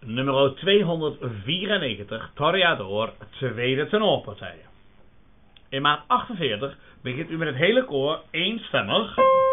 nummer 294, Toreador, tweede tenorpartij. In maat 48 begint u met het hele koor eenstemmig